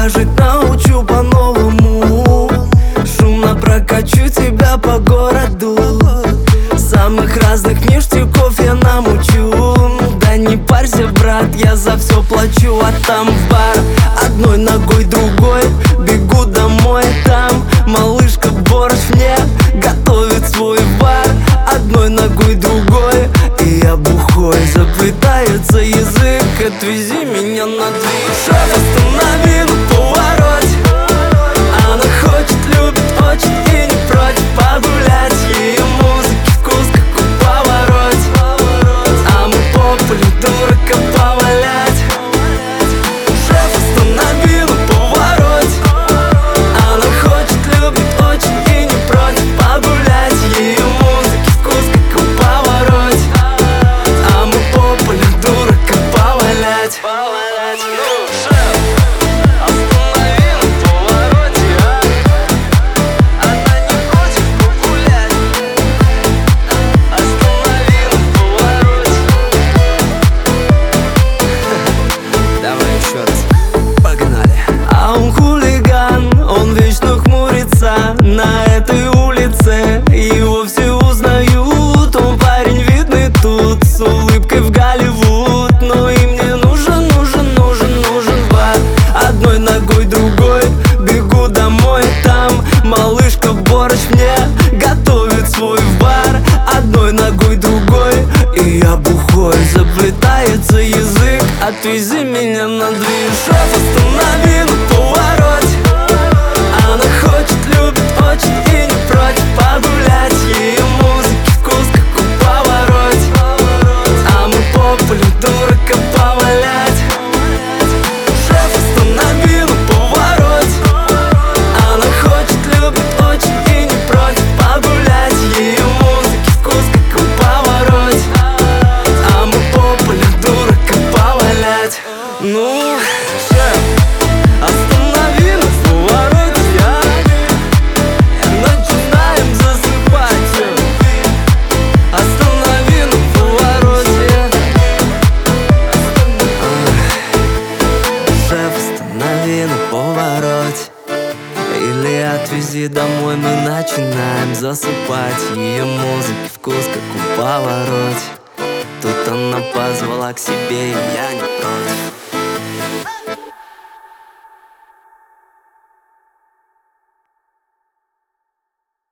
Я жить научу по-новому. Шумно прокачу тебя по городу. Самых разных ништяков я намучу. Да не парься, брат, я за все плачу. А там в бар одной ногой другой бегу домой. Там малышка борщ мне готовит свой бар. Одной ногой другой, и я бухой. Заплетается язык, отвези меня на движок. Останови на повороте. Она хочет, любит очень и не против погулять. Ее музыки вкус, как у повороте. А мы по полю дурака повалять. Шеф, останови на повороте. Она хочет, любит очень и не против погулять. Ее музыки вкус, как у повороте. А мы по полю дурака повалять. А он хулиган, он вечно хмурится на этой улице. Его все узнают, он парень видный тут, с улыбкой в Голливуд. Но и мне нужен бар. Одной ногой другой бегу домой. Там малышка борщ мне готовит свой бар. Одной ногой другой, и я бухой. Заплетается язык, отвези меня на движок. Останови на повороте. Она хочет, любит очень и не против погулять. Ее музыки вкус, как у повороте. А мы по полю дурака повалять. Шеф, останови на повороте. Она хочет, любит очень и не против погулять. Ее музыки вкус, как у повороте. А мы по полю дурака повалять. Ну, шеф, останови на повороте. Начинаем засыпать. Останови на повороте. Шеф, останови на повороте. Или отвези домой, мы начинаем засыпать. Ее музыки вкус, как у повороте. Тут она позвала к себе, и я не